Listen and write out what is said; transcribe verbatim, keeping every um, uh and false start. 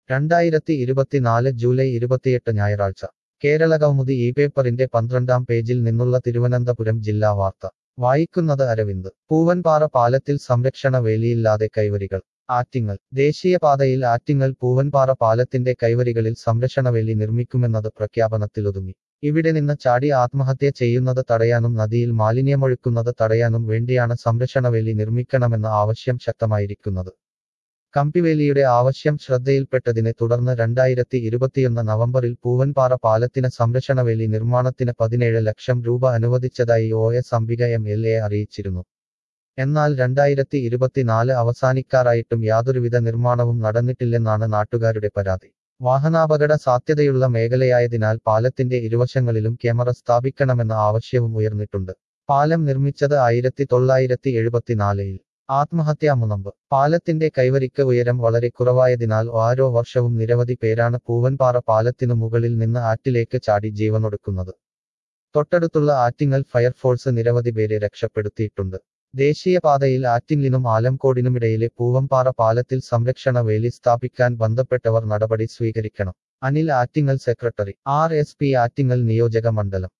രണ്ടായിരത്തി ഇരുപത്തിനാല് ജൂലൈ ഇരുപത്തിയെട്ട് ഞായറാഴ്ച കേരള കൗമുദി ഈ പേപ്പറിന്റെ പന്ത്രണ്ടാം പേജിൽ നിന്നുള്ള തിരുവനന്തപുരം ജില്ലാ വാർത്ത വായിക്കുന്നത് അരവിന്ദ്. പൂവൻപാറ പാലത്തിൽ സംരക്ഷണ വേലിയില്ലാതെ കൈവരികൾ. ആറ്റിങ്ങൽ. ദേശീയപാതയിൽ ആറ്റിങ്ങൽ പൂവൻപാറ പാലത്തിന്റെ കൈവരികളിൽ സംരക്ഷണവേലി നിർമ്മിക്കുമെന്നത് പ്രഖ്യാപനത്തിലൊതുങ്ങി. ഇവിടെ നിന്ന് ചാടി ആത്മഹത്യ ചെയ്യുന്നത് തടയാനും നദിയിൽ മാലിന്യമൊഴുക്കുന്നത് തടയാനും വേണ്ടിയാണ് സംരക്ഷണവേലി നിർമ്മിക്കണമെന്ന ആവശ്യം ശക്തമായിരിക്കുന്നത്. കമ്പിവേലിയുടെ ആവശ്യം ശ്രദ്ധയിൽപ്പെട്ടതിനെ തുടർന്ന് രണ്ടായിരത്തി ഇരുപത്തിയൊന്ന് നവംബറിൽ പൂവൻപാറ പാലത്തിന് സംരക്ഷണവേലി നിർമ്മാണത്തിന് പതിനേഴ് ലക്ഷം രൂപ അനുവദിച്ചതായി O S Ambika M L A അറിയിച്ചിരുന്നു. എന്നാൽ രണ്ടായിരത്തി ഇരുപത്തിനാല് അവസാനിക്കാറായിട്ടും യാതൊരുവിധ നിർമ്മാണവും നടന്നിട്ടില്ലെന്നാണ് നാട്ടുകാരുടെ പരാതി. വാഹനാപകട സാധ്യതയുള്ള മേഖലയായതിനാൽ പാലത്തിന്റെ ഇരുവശങ്ങളിലും ക്യാമറ സ്ഥാപിക്കണമെന്ന ആവശ്യവും ഉയർന്നിട്ടുണ്ട്. പാലം നിർമ്മിച്ചത് ആയിരത്തി തൊള്ളായിരത്തി എഴുപത്തിനാലിൽ. ആത്മഹത്യാ മുനമ്പ്. പാലത്തിന്റെ കൈവരിക്ക് ഉയരം വളരെ കുറവായതിനാൽ ഓരോ വർഷവും നിരവധി പേരാണ് പൂവൻപാറ പാലത്തിനു മുകളിൽ നിന്ന് ആറ്റിലേക്ക് ചാടി ജീവനൊടുക്കുന്നത്. തൊട്ടടുത്തുള്ള ആറ്റിങ്ങൽ ഫയർഫോഴ്സ് നിരവധി പേരെ രക്ഷപ്പെടുത്തിയിട്ടുണ്ട്. ദേശീയപാതയിൽ ആറ്റിങ്ങലിനും ആലംകോടിനുമിടയിലെ പൂവൻപാറ പാലത്തിൽ സംരക്ഷണ വേലി സ്ഥാപിക്കാൻ ബന്ധപ്പെട്ടവർ നടപടി സ്വീകരിക്കണം. Anil Attingal secretary. R S P Attingal നിയോജക മണ്ഡലം.